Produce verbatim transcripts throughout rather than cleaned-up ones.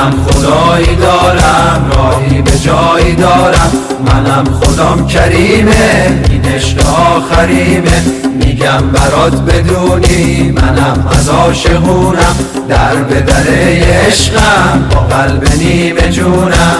منم خدایی دارم، راهی به جایی دارم، منم خدام کریمه، این عشق آخریمه. میگم برات بدونی منم از عاشقونم، در به در عشقم با قلب نیمه جونم.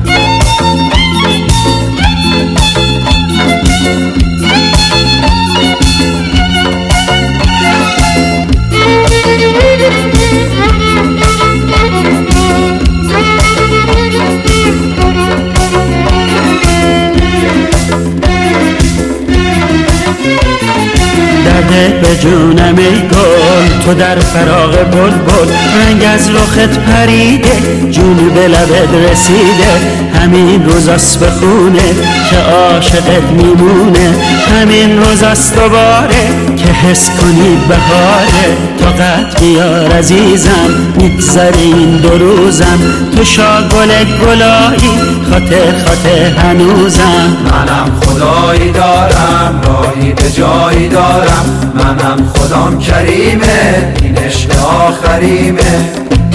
دردت به جونم ای گل، تو در فراق بلبل، رنگ از رخت پریده، جون به لبت رسیده. همین روزاست به خونه که عاشقت میمونه، همین روزاست دوباره که حس کنی بهاره. طاقت بیار عزیزم، میگذره این دو روزم، تو شا گل گلایی، خاطر خاطر هنوزم. منم خدایی دارم، راهی به جایی دارم، منم خدام کریمه، این عشق آخریمه.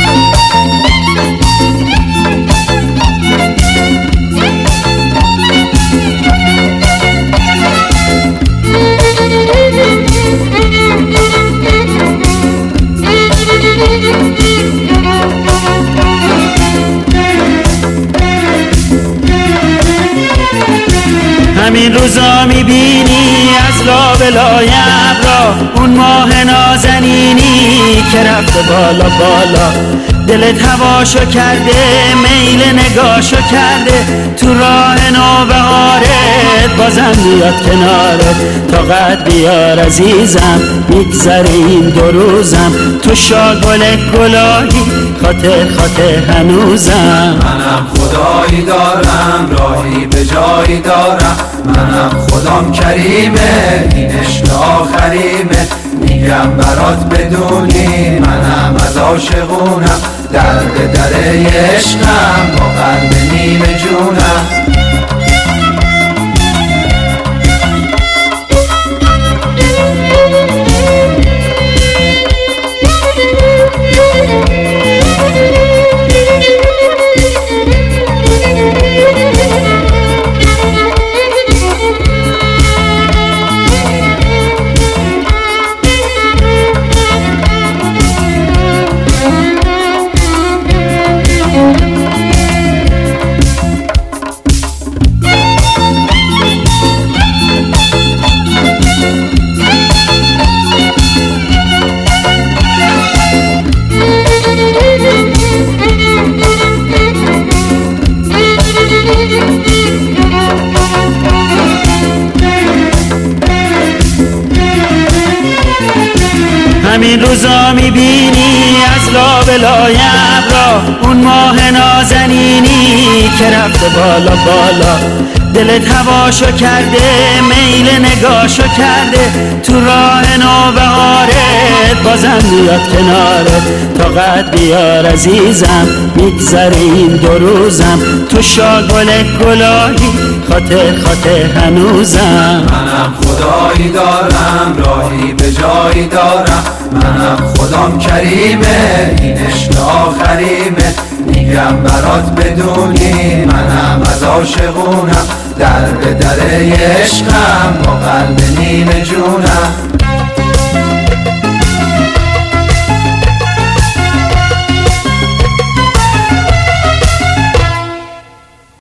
همین روزا میبینی از لابلای ابرا اون ماه نازنینی که رفته بالا بالا، دلت هواشو کرده، میل نگاشو کرده، تو راه نوبهارت بازم بیاد کنارت. طاقت بیار عزیزم، میگذره این دو روزم، تو شا گل گلایی، خاطر خاطر هنوزم. منم خدایی دارم، راهی به جایی دارم، منم خدام کریمه، این عشق آخریمه. میگم برات بدونی منم از عاشقونم، در به در عشقم با قلب نیمه جونم. همین روزا میبینی از لابلای ابرا اون ماه نازنینی که رفته بالا بالا، دلت هواشو کرده، میل نگاشو کرده، تو راه نوبهارت بازم بیاد کنارت. طاقت بیار عزیزم، میگذره این دو روزم، تو شا گل گلایی، خاطر خاطر هنوزم. منم خدایی دارم، راهی به جایی دارم، منم خدام کریمه، این عشق آخریمه. میگم برات بدونی منم از عاشقونم، در به در عشقم با قلب نیمه جونم.